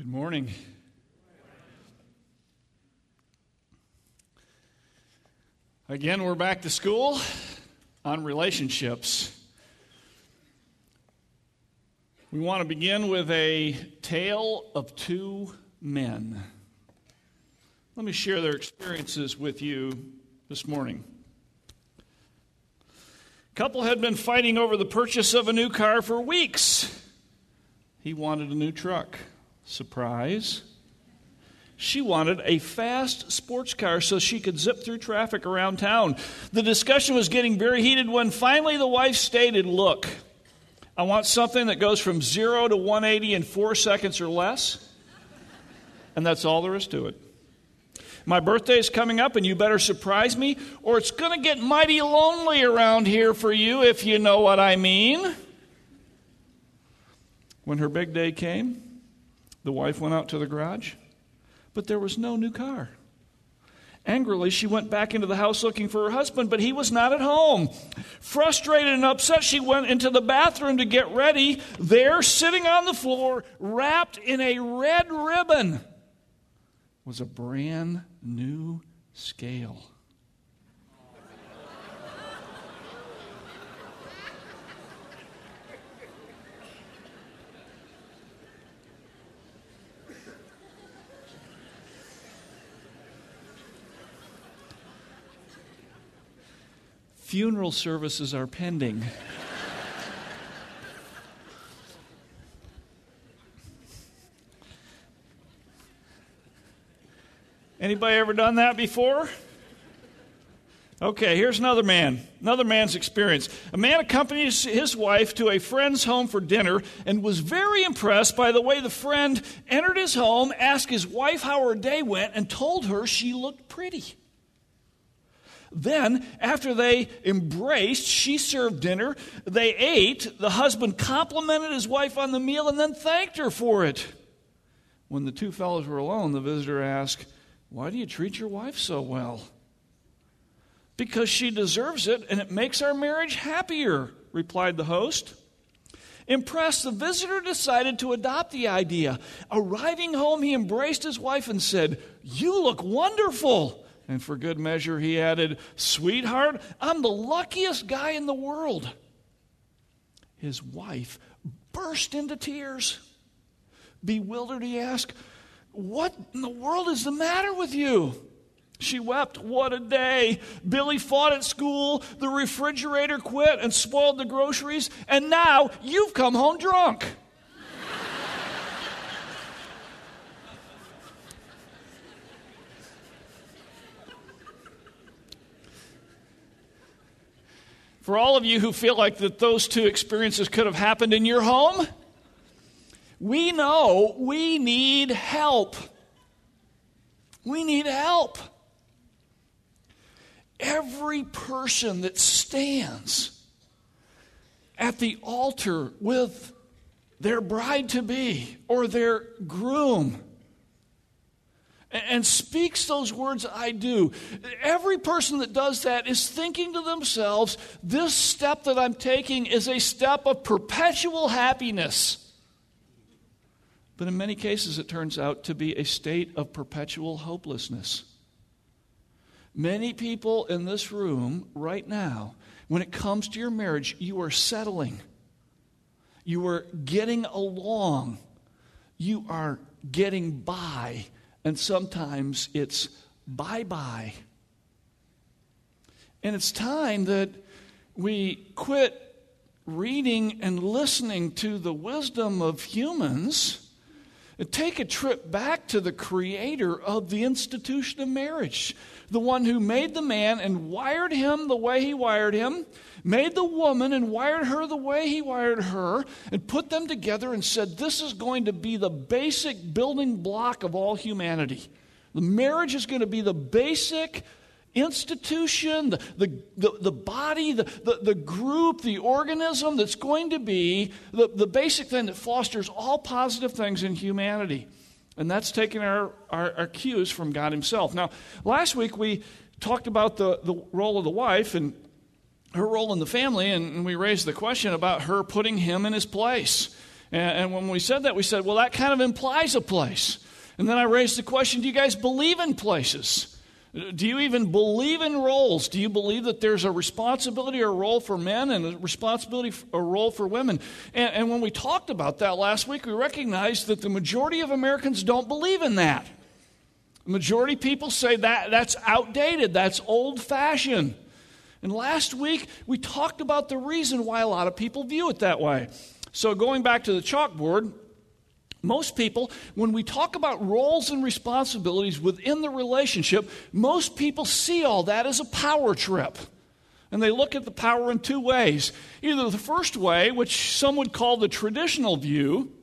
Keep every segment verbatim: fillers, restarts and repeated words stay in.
Good morning. Again, we're back to school on relationships. We want to begin with a tale of two men. Let me share their experiences with you this morning. A couple had been fighting over the purchase of a new car for weeks. He wanted a new truck. Surprise. She wanted a fast sports car so she could zip through traffic around town. The discussion was getting very heated when finally the wife stated, "Look, I want something that goes from zero to one eighty in four seconds or less, and that's all there is to it. My birthday is coming up, and you better surprise me, or it's going to get mighty lonely around here for you, if you know what I mean." When her big day came, the wife went out to the garage, but there was no new car. Angrily, she went back into the house looking for her husband, but he was not at home. Frustrated and upset, she went into the bathroom to get ready. There, sitting on the floor, wrapped in a red ribbon, was a brand new scale. Funeral services are pending. Anybody ever done that before? Okay, here's another man, another man's experience. A man accompanies his wife to a friend's home for dinner and was very impressed by the way the friend entered his home, asked his wife how her day went, and told her she looked pretty. Then, after they embraced, she served dinner. They ate. The husband complimented his wife on the meal and then thanked her for it. When the two fellows were alone, the visitor asked, "Why do you treat your wife so well?" "Because she deserves it, and it makes our marriage happier," replied the host. Impressed, the visitor decided to adopt the idea. Arriving home, he embraced his wife and said, "You look wonderful." And for good measure, he added, "Sweetheart, I'm the luckiest guy in the world." His wife burst into tears. Bewildered, he asked, "What in the world is the matter with you?" She wept. "What a day. Billy fought at school, the refrigerator quit and spoiled the groceries, and now you've come home drunk." For all of you who feel like that those two experiences could have happened in your home, we know we need help. We need help. Every person that stands at the altar with their bride-to-be or their groom and speaks those words, "I do," every person that does that is thinking to themselves, this step that I'm taking is a step of perpetual happiness. But in many cases, it turns out to be a state of perpetual hopelessness. Many people in this room right now, when it comes to your marriage, you are settling. You are getting along. You are getting by. And sometimes it's bye-bye. And it's time that we quit reading and listening to the wisdom of humans and take a trip back to the creator of the institution of marriage, the one who made the man and wired him the way he wired him, made the woman and wired her the way he wired her, and put them together and said, this is going to be the basic building block of all humanity. The marriage is going to be the basic institution, the, the, the, the body, the, the, the group, the organism that's going to be the, the basic thing that fosters all positive things in humanity. And that's taking our, our, our cues from God himself. Now, last week we talked about the, the role of the wife and her role in the family, and we raised the question about her putting him in his place. And, and when we said that, we said, well, that kind of implies a place. And then I raised the question, do you guys believe in places? Do you even believe in roles? Do you believe that there's a responsibility or a role for men and a responsibility or a role for women? And, and when we talked about that last week, we recognized that the majority of Americans don't believe in that. The majority of people say that that's outdated, that's old-fashioned. And last week, we talked about the reason why a lot of people view it that way. So going back to the chalkboard, most people, when we talk about roles and responsibilities within the relationship, most people see all that as a power trip. And they look at the power in two ways. Either the first way, which some would call the traditional view,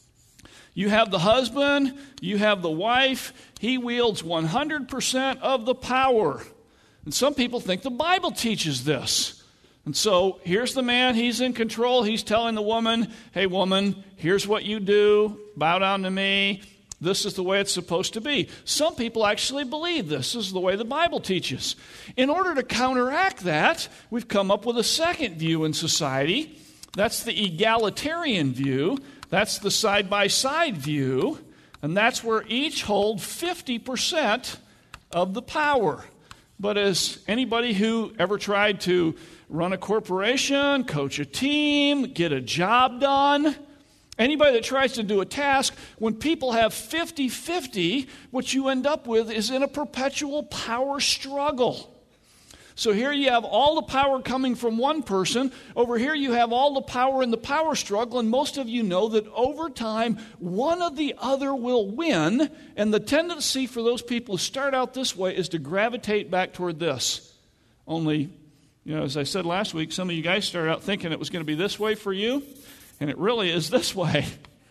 you have the husband, you have the wife, he wields one hundred percent of the power. And some people think the Bible teaches this. And so here's the man, he's in control, he's telling the woman, hey woman, here's what you do, bow down to me, this is the way it's supposed to be. Some people actually believe this is the way the Bible teaches. In order to counteract that, we've come up with a second view in society. That's the egalitarian view, that's the side-by-side view, and that's where each hold fifty percent of the power. But as anybody who ever tried to run a corporation, coach a team, get a job done, anybody that tries to do a task, when people have fifty-fifty, what you end up with is in a perpetual power struggle. So here you have all the power coming from one person. Over here you have all the power in the power struggle, and most of you know that over time, one or the other will win, and the tendency for those people who start out this way is to gravitate back toward this. Only, you know, as I said last week, some of you guys started out thinking it was going to be this way for you, and it really is this way.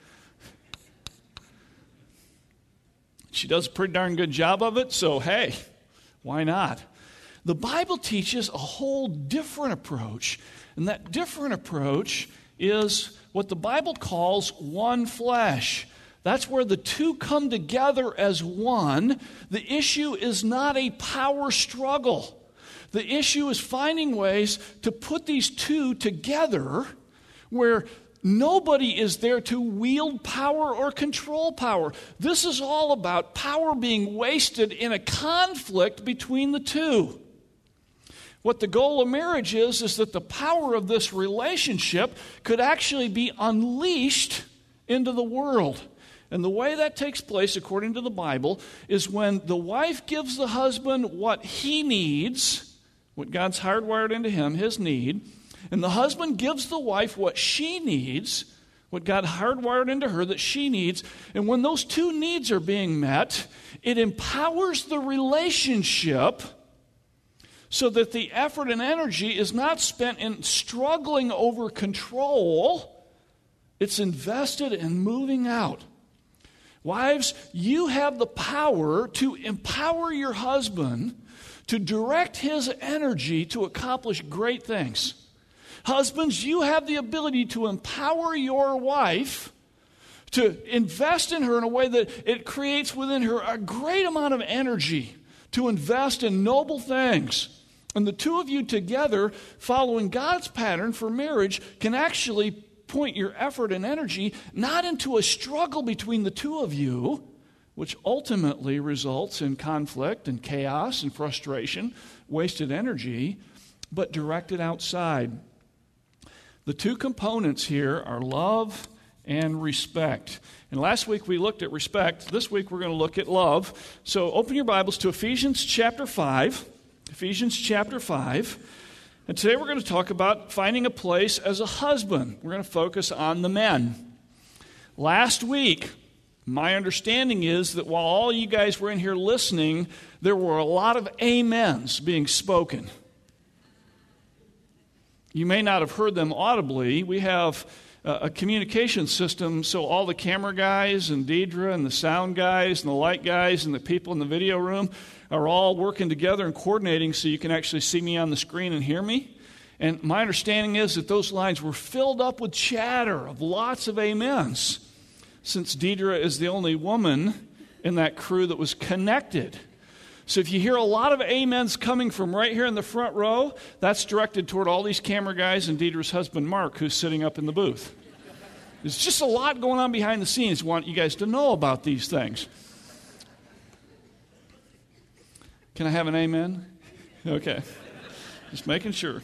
She does a pretty darn good job of it, so hey, why not? The Bible teaches a whole different approach, and that different approach is what the Bible calls one flesh. That's where the two come together as one. The issue is not a power struggle. The issue is finding ways to put these two together where nobody is there to wield power or control power. This is all about power being wasted in a conflict between the two. What the goal of marriage is, is that the power of this relationship could actually be unleashed into the world. And the way that takes place, according to the Bible, is when the wife gives the husband what he needs, what God's hardwired into him, his need, and the husband gives the wife what she needs, what God hardwired into her that she needs. And when those two needs are being met, it empowers the relationship so that the effort and energy is not spent in struggling over control. It's invested in moving out. Wives, you have the power to empower your husband to direct his energy to accomplish great things. Husbands, you have the ability to empower your wife to invest in her in a way that it creates within her a great amount of energy to invest in noble things. And the two of you together, following God's pattern for marriage, can actually point your effort and energy not into a struggle between the two of you, which ultimately results in conflict and chaos and frustration, wasted energy, but directed outside. The two components here are love and respect. And last week we looked at respect. This week we're going to look at love. So open your Bibles to Ephesians chapter five. Ephesians chapter five. And today we're going to talk about finding a place as a husband. We're going to focus on the men. Last week, my understanding is that while all you guys were in here listening, there were a lot of amens being spoken. You may not have heard them audibly. We have a communication system, so all the camera guys and Deidre and the sound guys and the light guys and the people in the video room are all working together and coordinating so you can actually see me on the screen and hear me. And my understanding is that those lines were filled up with chatter of lots of amens, since Deidre is the only woman in that crew that was connected. So if you hear a lot of amens coming from right here in the front row, that's directed toward all these camera guys and Deidre's husband, Mark, who's sitting up in the booth. There's just a lot going on behind the scenes. I want you guys to know about these things. Can I have an amen? Okay. Just making sure.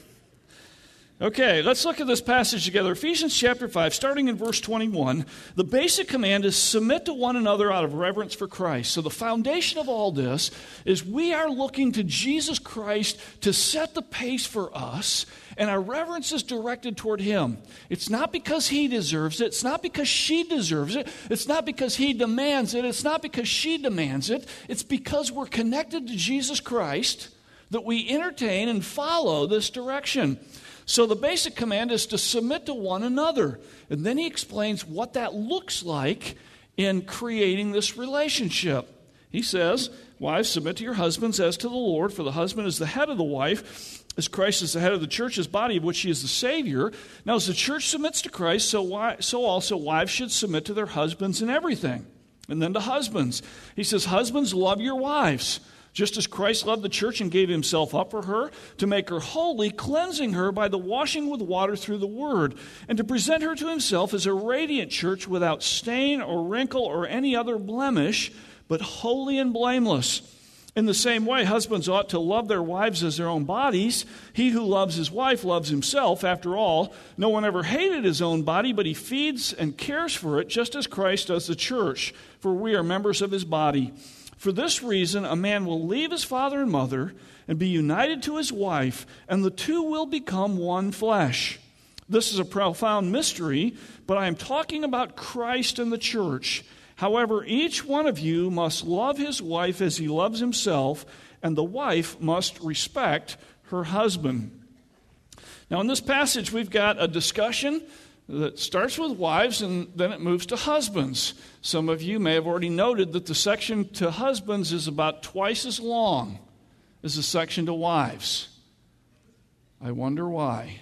Okay, let's look at this passage together. Ephesians chapter five, starting in verse twenty-one. The basic command is submit to one another out of reverence for Christ. So the foundation of all this is we are looking to Jesus Christ to set the pace for us, and our reverence is directed toward Him. It's not because He deserves it. It's not because she deserves it. It's not because He demands it. It's not because she demands it. It's because we're connected to Jesus Christ that we entertain and follow this direction. So the basic command is to submit to one another. And then he explains what that looks like in creating this relationship. He says, wives, submit to your husbands as to the Lord, for the husband is the head of the wife, as Christ is the head of the church, his body, of which he is the Savior. Now, as the church submits to Christ, so, why, so also wives should submit to their husbands in everything. And then to husbands. He says, husbands, love your wives, just as Christ loved the church and gave himself up for her, to make her holy, cleansing her by the washing with water through the word, and to present her to himself as a radiant church without stain or wrinkle or any other blemish, but holy and blameless. In the same way, husbands ought to love their wives as their own bodies. He who loves his wife loves himself. After all, no one ever hated his own body, but he feeds and cares for it, just as Christ does the church, for we are members of his body. For this reason, a man will leave his father and mother and be united to his wife, and the two will become one flesh. This is a profound mystery, but I am talking about Christ and the church. However, each one of you must love his wife as he loves himself, and the wife must respect her husband. Now, in this passage, we've got a discussion that starts with wives and then it moves to husbands. Some of you may have already noted that the section to husbands is about twice as long as the section to wives. I wonder why.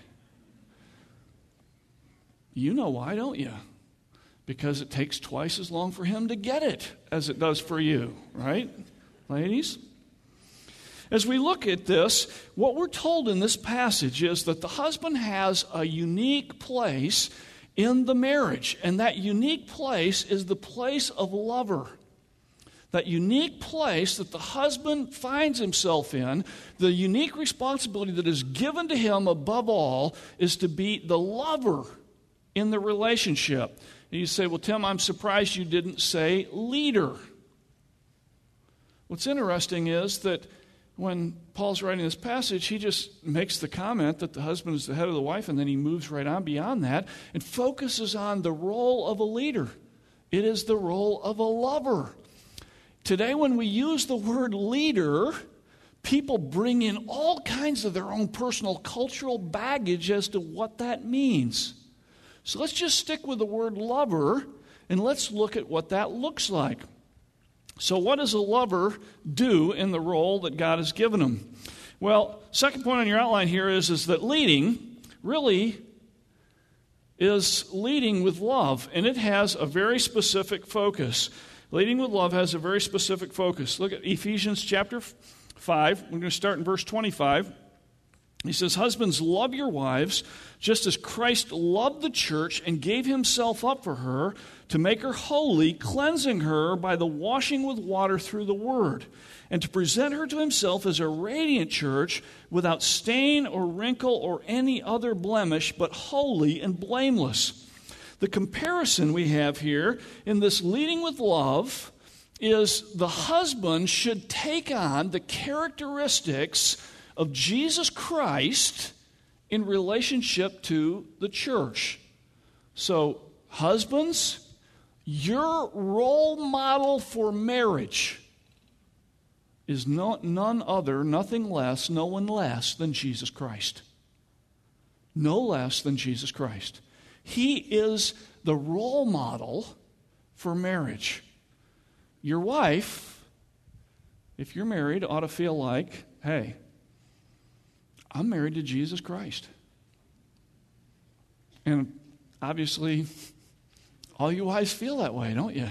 You know why, don't you? Because it takes twice as long for him to get it as it does for you, right, ladies? As we look at this, what we're told in this passage is that the husband has a unique place in the marriage, and that unique place is the place of lover. That unique place that the husband finds himself in, the unique responsibility that is given to him above all, is to be the lover in the relationship. And you say, well, Tim, I'm surprised you didn't say leader. What's interesting is that when Paul's writing this passage, he just makes the comment that the husband is the head of the wife, and then he moves right on beyond that and focuses on the role of a leader. It is the role of a lover. Today, when we use the word leader, people bring in all kinds of their own personal cultural baggage as to what that means. So let's just stick with the word lover, and let's look at what that looks like. So what does a lover do in the role that God has given him? Well, second point on your outline here is, is that leading really is leading with love, and it has a very specific focus. Leading with love has a very specific focus. Look at Ephesians chapter five. We're going to start in verse twenty-five. He says, husbands, love your wives, just as Christ loved the church and gave himself up for her to make her holy, cleansing her by the washing with water through the word, and to present her to himself as a radiant church without stain or wrinkle or any other blemish, but holy and blameless. The comparison we have here in this leading with love is the husband should take on the characteristics of Jesus Christ in relationship to the church. So, husbands, your role model for marriage is no, none other, nothing less, no one less than Jesus Christ. No less than Jesus Christ. He is the role model for marriage. Your wife, if you're married, ought to feel like, hey, I'm married to Jesus Christ. And obviously, all you wives feel that way, don't you?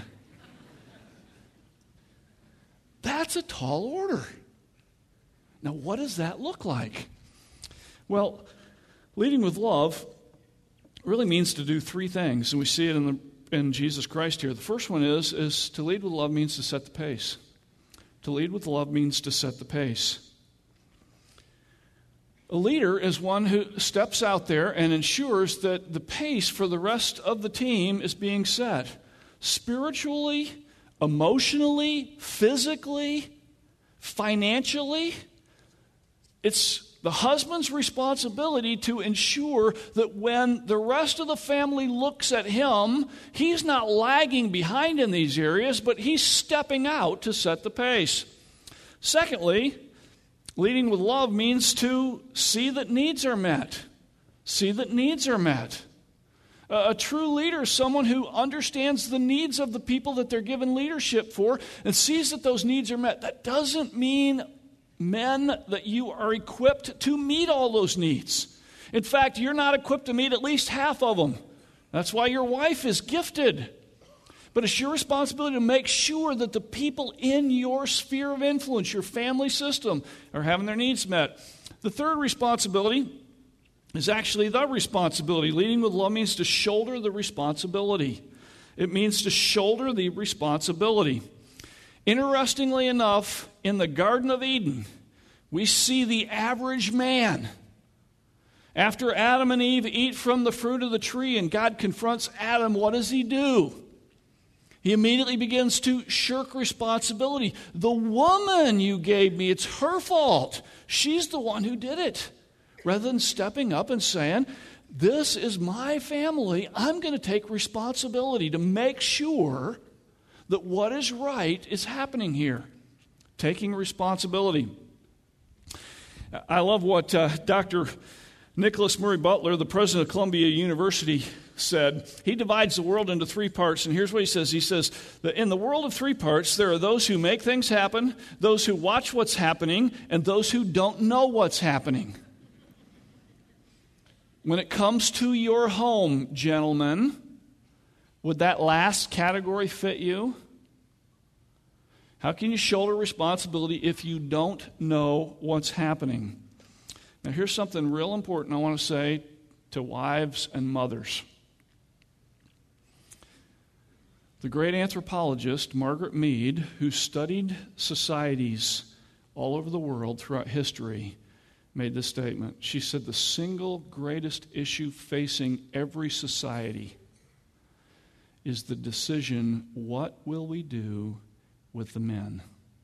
That's a tall order. Now, what does that look like? Well, leading with love really means to do three things, and we see it in the in Jesus Christ here. The first one is, is to lead with love means to set the pace. To lead with love means to set the pace. A leader is one who steps out there and ensures that the pace for the rest of the team is being set. Spiritually, emotionally, physically, financially. It's the husband's responsibility to ensure that when the rest of the family looks at him, he's not lagging behind in these areas, but he's stepping out to set the pace. Secondly, leading with love means to see that needs are met. See that needs are met. A true leader is someone who understands the needs of the people that they're given leadership for and sees that those needs are met. That doesn't mean, men, that you are equipped to meet all those needs. In fact, you're not equipped to meet at least half of them. That's why your wife is gifted. But it's your responsibility to make sure that the people in your sphere of influence, your family system, are having their needs met. The third responsibility is actually the responsibility. Leading with love means to shoulder the responsibility. It means to shoulder the responsibility. Interestingly enough, in the Garden of Eden, we see the average man. After Adam and Eve eat from the fruit of the tree and God confronts Adam, what does he do? He immediately begins to shirk responsibility. The woman you gave me, it's her fault. She's the one who did it. Rather than stepping up and saying, this is my family, I'm going to take responsibility to make sure that what is right is happening here. Taking responsibility. I love what uh, Doctor Nicholas Murray Butler, the president of Columbia University, said. He divides the world into three parts, and here's what he says. He says that in the world of three parts, there are those who make things happen, those who watch what's happening, and those who don't know what's happening. When it comes to your home, gentlemen, would that last category fit you? How can you shoulder responsibility if you don't know what's happening? Now, here's something real important I want to say to wives and mothers. The great anthropologist Margaret Mead, who studied societies all over the world throughout history, made this statement. She said, the single greatest issue facing every society is the decision, what will we do with the men?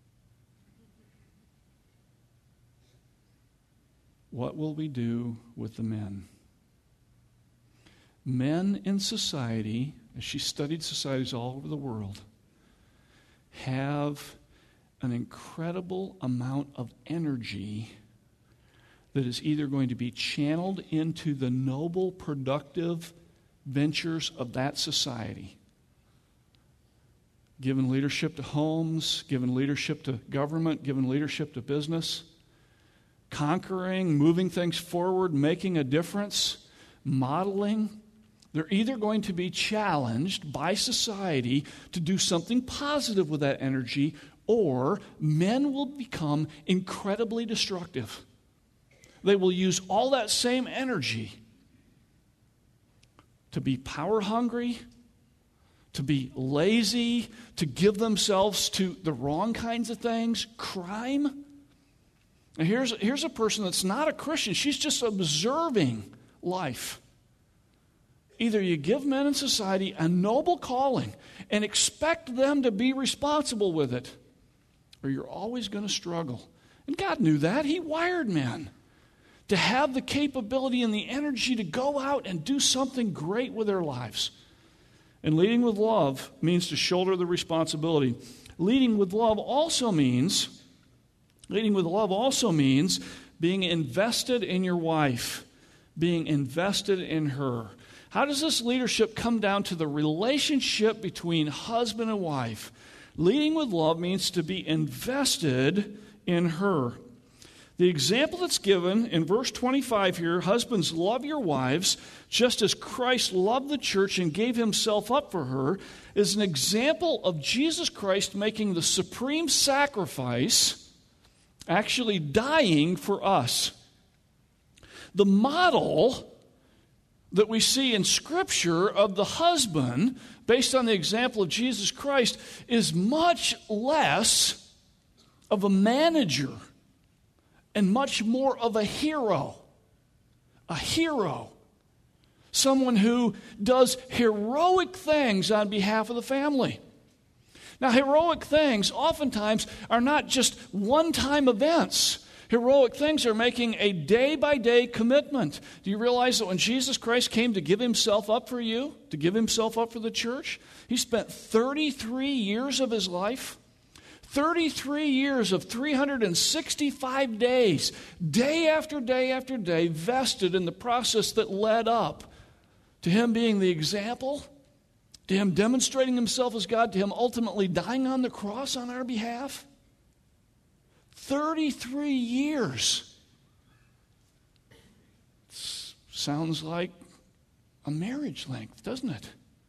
What will we do with the men? Men in society, as she studied societies all over the world, have an incredible amount of energy that is either going to be channeled into the noble, productive ventures of that society. Given leadership to homes, given leadership to government, given leadership to business, conquering, moving things forward, making a difference, modeling. They're either going to be challenged by society to do something positive with that energy, or men will become incredibly destructive. They will use all that same energy to be power hungry, to be lazy, to give themselves to the wrong kinds of things, crime. And here's, here's a person that's not a Christian. She's just observing life. Either you give men in society a noble calling and expect them to be responsible with it, or you're always going to struggle. And God knew that. He wired men to have the capability and the energy to go out and do something great with their lives. And leading with love means to shoulder the responsibility. Leading with love also means, leading with love also means being invested in your wife, being invested in her. How does this leadership come down to the relationship between husband and wife? Leading with love means to be invested in her. The example that's given in verse twenty-five here, husbands, love your wives just as Christ loved the church and gave himself up for her, is an example of Jesus Christ making the supreme sacrifice, actually dying for us. The model that we see in Scripture of the husband, based on the example of Jesus Christ, is much less of a manager and much more of a hero. A hero. Someone who does heroic things on behalf of the family. Now, heroic things oftentimes are not just one-time events. Heroic things are making a day-by-day commitment. Do you realize that when Jesus Christ came to give himself up for you, to give himself up for the church, he spent thirty-three years of his life, thirty-three years of three hundred sixty-five days, day after day after day, vested in the process that led up to him being the example, to him demonstrating himself as God, to him ultimately dying on the cross on our behalf. thirty-three years. Sounds like a marriage length, doesn't it?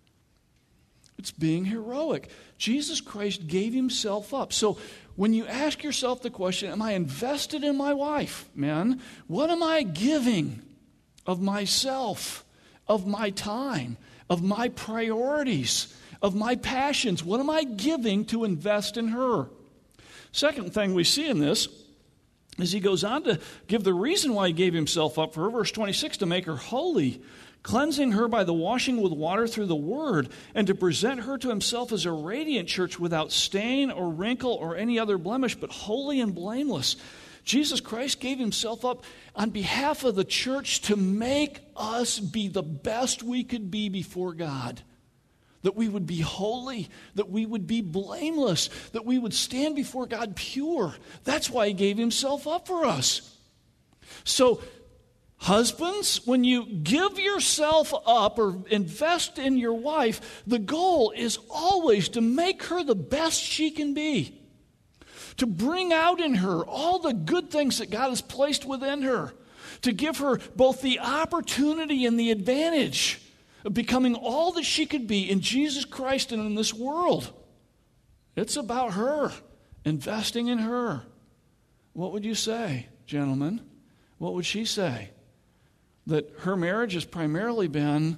It's being heroic. Jesus Christ gave himself up. So when you ask yourself the question, am I invested in my wife, man? What am I giving of myself, of my time, of my priorities, of my passions? What am I giving to invest in her? Second thing we see in this is he goes on to give the reason why he gave himself up for her. Verse twenty-six, to make her holy, cleansing her by the washing with water through the word, and to present her to himself as a radiant church without stain or wrinkle or any other blemish, but holy and blameless. Jesus Christ gave himself up on behalf of the church to make us be the best we could be before God. That we would be holy, that we would be blameless, that we would stand before God pure. That's why he gave himself up for us. So, husbands, when you give yourself up or invest in your wife, the goal is always to make her the best she can be. To bring out in her all the good things that God has placed within her. To give her both the opportunity and the advantage of becoming all that she could be in Jesus Christ and in this world. It's about her, investing in her. What would you say, gentlemen? What would she say? That her marriage has primarily been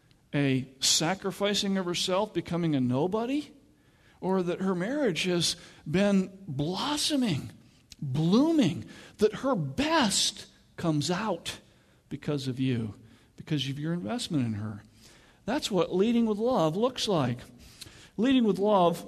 a sacrificing of herself, becoming a nobody? Or that her marriage has been blossoming, blooming, that her best comes out because of you, because of your investment in her? That's what leading with love looks like. Leading with love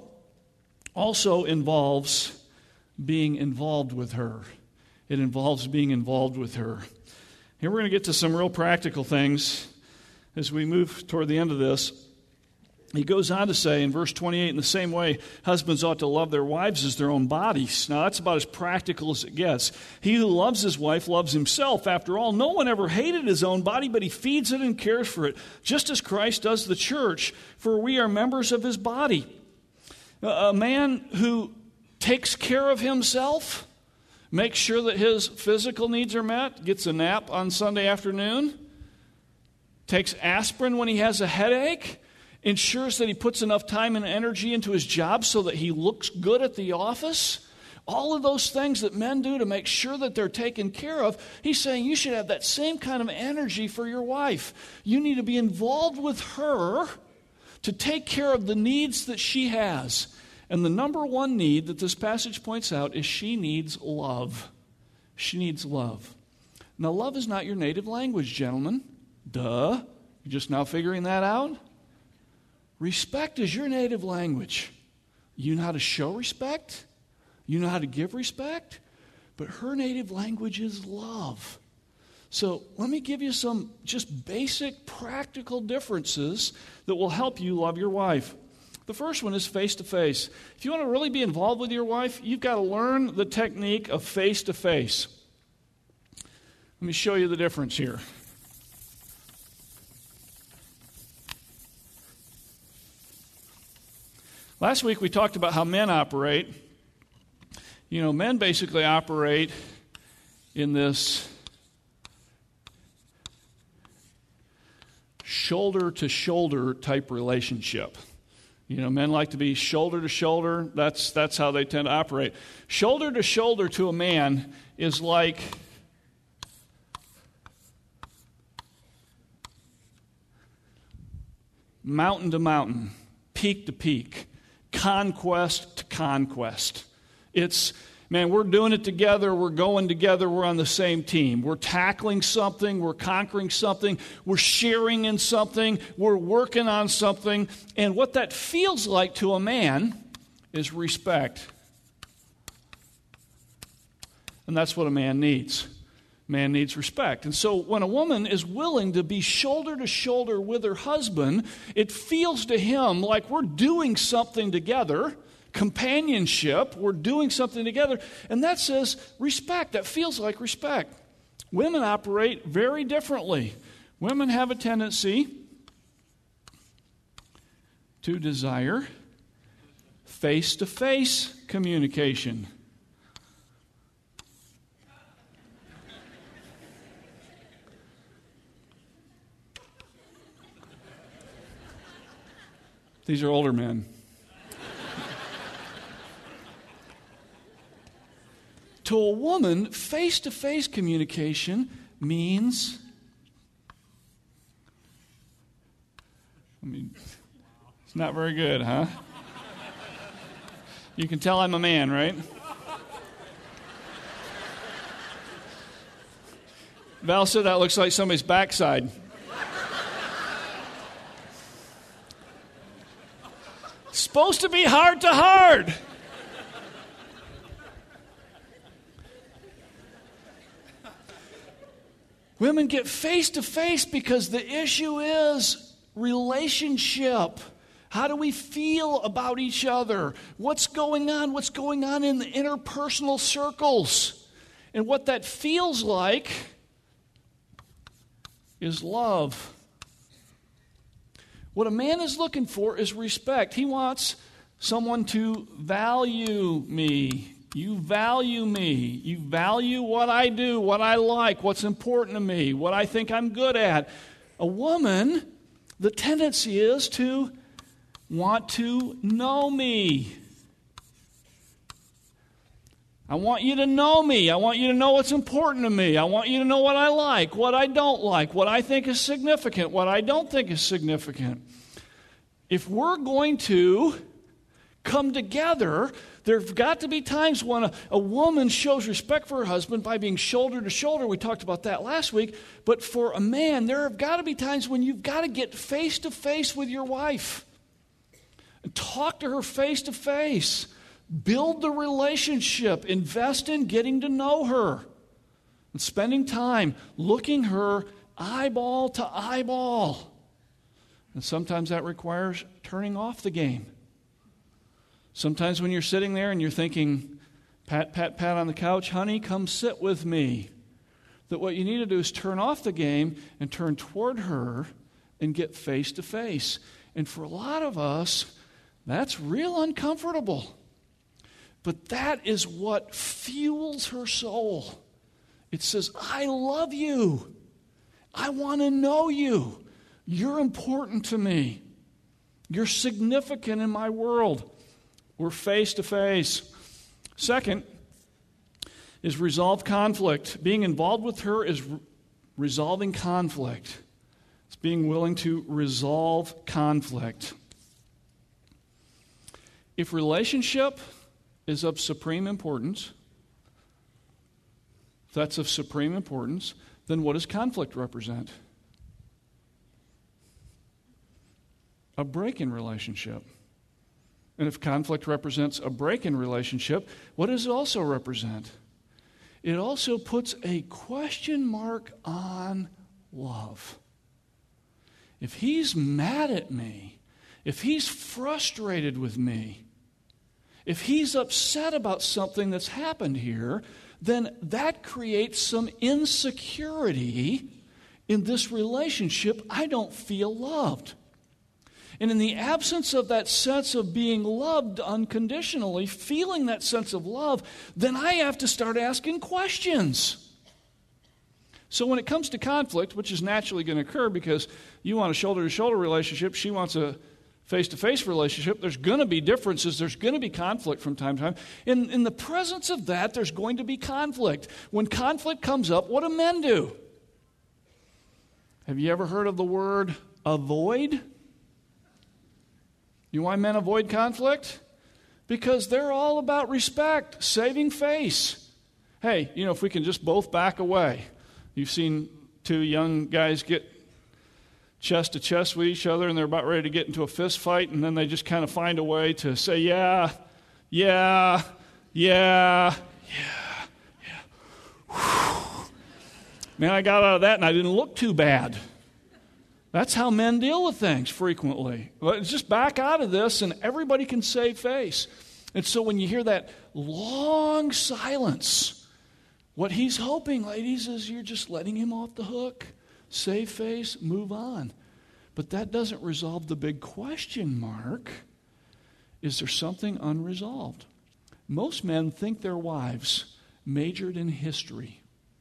also involves being involved with her. It involves being involved with her. Here we're going to get to some real practical things as we move toward the end of this. He goes on to say in verse twenty-eight, in the same way, husbands ought to love their wives as their own bodies. Now, that's about as practical as it gets. He who loves his wife loves himself. After all, no one ever hated his own body, but he feeds it and cares for it, just as Christ does the church, for we are members of his body. A man who takes care of himself, makes sure that his physical needs are met, gets a nap on Sunday afternoon, takes aspirin when he has a headache, ensures that he puts enough time and energy into his job so that he looks good at the office. All of those things that men do to make sure that they're taken care of, he's saying you should have that same kind of energy for your wife. You need to be involved with her to take care of the needs that she has. And the number one need that this passage points out is she needs love. She needs love. Now, love is not your native language, gentlemen. Duh. You're just now figuring that out? Respect is your native language. You know how to show respect. You know how to give respect. But her native language is love. So let me give you some just basic practical differences that will help you love your wife. The first one is face-to-face. If you want to really be involved with your wife, you've got to learn the technique of face-to-face. Let me show you the difference here. Last week we talked about how men operate. You know, men basically operate in this shoulder-to-shoulder type relationship. You know, men like to be shoulder to shoulder. That's that's how they tend to operate. Shoulder to shoulder to a man is like mountain to mountain, peak to peak, conquest to conquest. It's, man, we're doing it together, we're going together, we're on the same team. We're tackling something, we're conquering something, we're sharing in something, we're working on something. And what that feels like to a man is respect. And that's what a man needs. Man needs respect. And so when a woman is willing to be shoulder to shoulder with her husband, it feels to him like we're doing something together, companionship, we're doing something together, and that says respect. That feels like respect. Women operate very differently. Women have a tendency to desire face-to-face communication. These are older men. To a woman, face-to-face communication means, I mean, it's not very good, huh? You can tell I'm a man, right? Val said that looks like somebody's backside. Supposed to be heart to heart. Women get face to face because the issue is relationship. How do we feel about each other? What's going on? What's going on in the interpersonal circles? And what that feels like is love. What a man is looking for is respect. He wants someone to value me. You value me. You value what I do, what I like, what's important to me, what I think I'm good at. A woman, the tendency is to want to know me. I want you to know me. I want you to know what's important to me. I want you to know what I like, what I don't like, what I think is significant, what I don't think is significant. If we're going to come together, there've got to be times when a, a woman shows respect for her husband by being shoulder to shoulder. We talked about that last week. But for a man, there have got to be times when you've got to get face to face with your wife and talk to her face to face. Build the relationship. Invest in getting to know her and spending time looking her eyeball to eyeball. And sometimes that requires turning off the game. Sometimes when you're sitting there and you're thinking, pat, pat, pat on the couch, honey, come sit with me. That what you need to do is turn off the game and turn toward her and get face to face. And for a lot of us, that's real uncomfortable. But that is what fuels her soul. It says, I love you. I want to know you. You're important to me. You're significant in my world. We're face to face. Second is resolve conflict. Being involved with her is re- resolving conflict. It's being willing to resolve conflict. If relationship is of supreme importance, if that's of supreme importance, then what does conflict represent? A break in relationship. And if conflict represents a break in relationship, what does it also represent? It also puts a question mark on love. If he's mad at me, if he's frustrated with me, if he's upset about something that's happened here, then that creates some insecurity in this relationship. I don't feel loved. And in the absence of that sense of being loved unconditionally, feeling that sense of love, then I have to start asking questions. So when it comes to conflict, which is naturally going to occur because you want a shoulder-to-shoulder relationship, she wants a face-to-face relationship, there's going to be differences, there's going to be conflict from time to time. In, in the presence of that, there's going to be conflict. When conflict comes up, what do men do? Have you ever heard of the word avoid? You know why men avoid conflict? Because they're all about respect, saving face. Hey, you know, if we can just both back away. You've seen two young guys get chest to chest with each other, and they're about ready to get into a fist fight, and then they just kind of find a way to say, yeah, yeah, yeah, yeah, yeah. Whew. Man, I got out of that, and I didn't look too bad. That's how men deal with things frequently. Let's just back out of this, and everybody can save face. And so when you hear that long silence, what he's hoping, ladies, is you're just letting him off the hook. Save face, move on. But that doesn't resolve the big question mark. Is there something unresolved? Most men think their wives majored in history.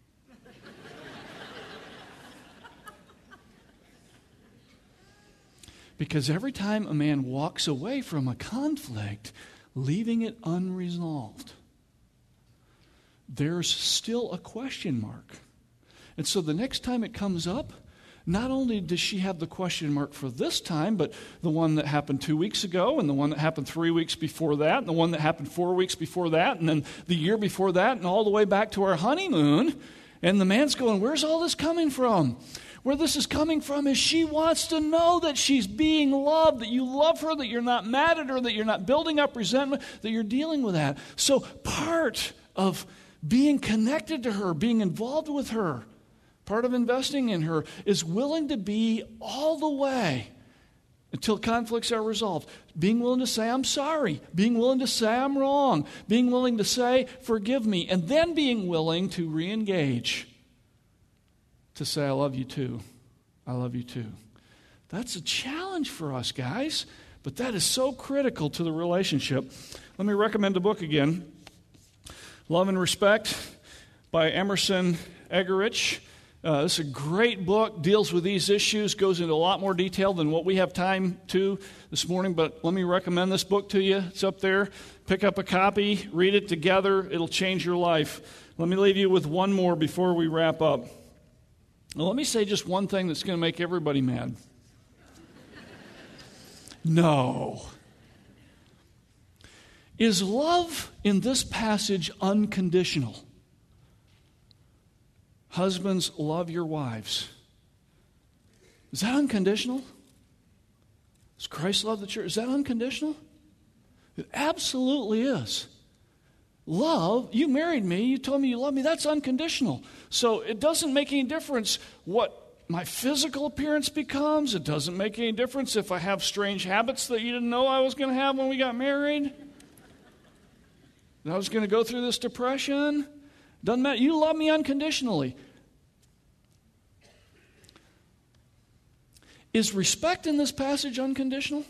Because every time a man walks away from a conflict, leaving it unresolved, there's still a question mark. And so the next time it comes up, not only does she have the question mark for this time, but the one that happened two weeks ago, and the one that happened three weeks before that, and the one that happened four weeks before that, and then the year before that, and all the way back to our honeymoon. And the man's going, where's all this coming from? Where this is coming from is she wants to know that she's being loved, that you love her, that you're not mad at her, that you're not building up resentment, that you're dealing with that. So part of being connected to her, being involved with her, part of investing in her is willing to be all the way until conflicts are resolved. Being willing to say, I'm sorry. Being willing to say, I'm wrong. Being willing to say, forgive me. And then being willing to re-engage. To say, I love you too. I love you too. That's a challenge for us, guys. But that is so critical to the relationship. Let me recommend a book again. Love and Respect by Emerson Eggerichs. Uh, this is a great book, deals with these issues, goes into a lot more detail than what we have time to this morning, but let me recommend this book to you. It's up there. Pick up a copy, read it together. It'll change your life. Let me leave you with one more before we wrap up. Now, let me say just one thing that's going to make everybody mad. No. Is love in this passage unconditional? Husbands, love your wives. Is that unconditional? Does Christ love the church? Is that unconditional? It absolutely is. Love, you married me, you told me you love me, that's unconditional. So it doesn't make any difference what my physical appearance becomes. It doesn't make any difference if I have strange habits that you didn't know I was going to have when we got married. I was going to go through this depression. Doesn't matter. You love me unconditionally. Is respect in this passage unconditional?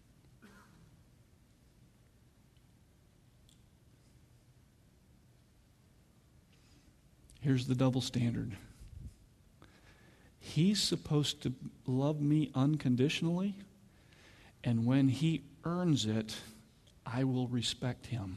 Here's the double standard. He's supposed to love me unconditionally, and when he earns it, I will respect him.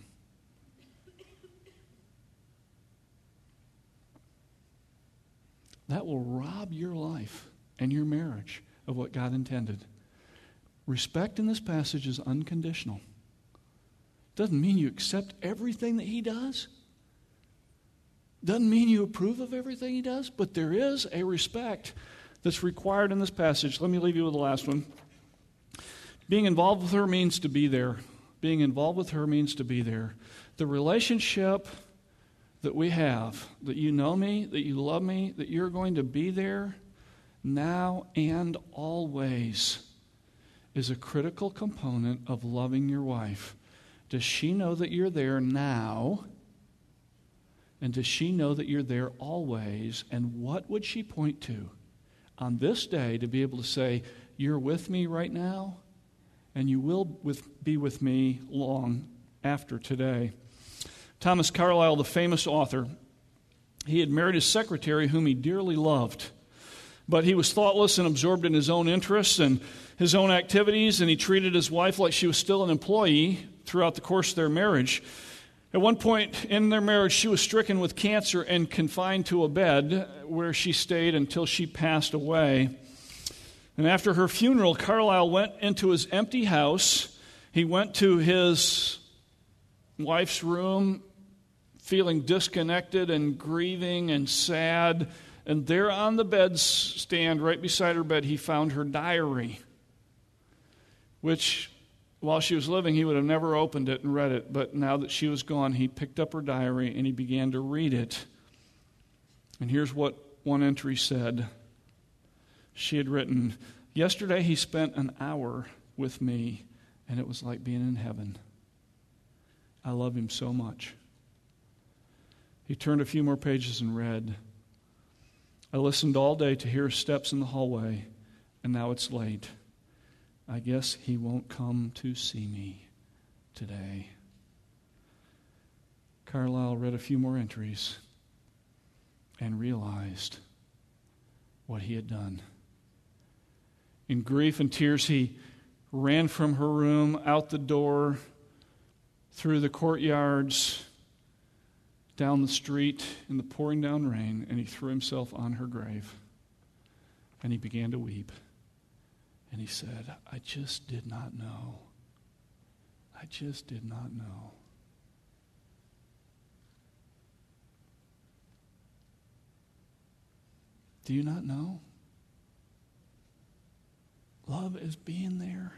That will rob your life and your marriage of what God intended. Respect in this passage is unconditional. Doesn't mean you accept everything that he does. Doesn't mean you approve of everything he does, but there is a respect that's required in this passage. Let me leave you with the last one. Being involved with her means to be there. Being involved with her means to be there. The relationship that we have, that you know me, that you love me, that you're going to be there now and always, is a critical component of loving your wife. Does she know that you're there now? And does she know that you're there always? And what would she point to on this day to be able to say, you're with me right now, and you will with, be with me long after today? Thomas Carlyle, the famous author, he had married his secretary whom he dearly loved. But he was thoughtless and absorbed in his own interests and his own activities, and he treated his wife like she was still an employee throughout the course of their marriage. At one point in their marriage, she was stricken with cancer and confined to a bed where she stayed until she passed away. And after her funeral, Carlyle went into his empty house He went to his wife's room feeling disconnected and grieving and sad. And there on the bedstand, right beside her bed, he found her diary, which, while she was living, he would have never opened it and read it. But now that she was gone, he picked up her diary and he began to read it. And here's what one entry said. She had written, "Yesterday he spent an hour with me, and it was like being in heaven. I love him so much." He turned a few more pages and read, "I listened all day to hear his steps in the hallway, and now it's late. I guess he won't come to see me today." Carlisle read a few more entries and realized what he had done. In grief and tears, he ran from her room, out the door, through the courtyards, down the street in the pouring down rain, and he threw himself on her grave. And he began to weep. And he said, "I just did not know. I just did not know." Do you not know? Love is being there.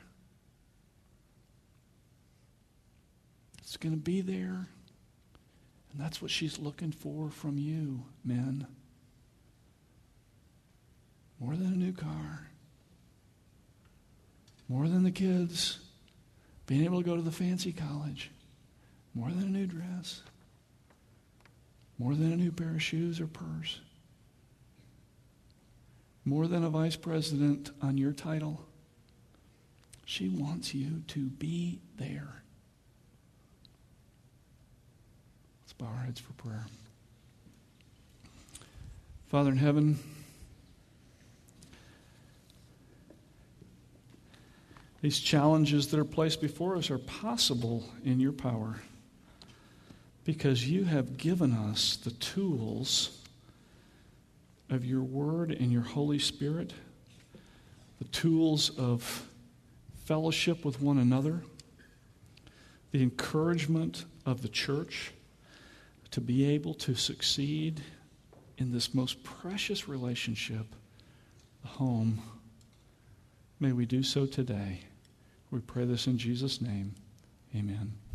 It's going to be there. And that's what she's looking for from you, men. More than a new car. More than the kids being able to go to the fancy college. More than a new dress. More than a new pair of shoes or purse. More than a vice president on your title. She wants you to be there. Let's bow our heads for prayer. Father in heaven, these challenges that are placed before us are possible in your power because you have given us the tools of your word and your Holy Spirit, the tools of fellowship with one another, the encouragement of the church to be able to succeed in this most precious relationship, the home. May we do so today. We pray this in Jesus' name. Amen.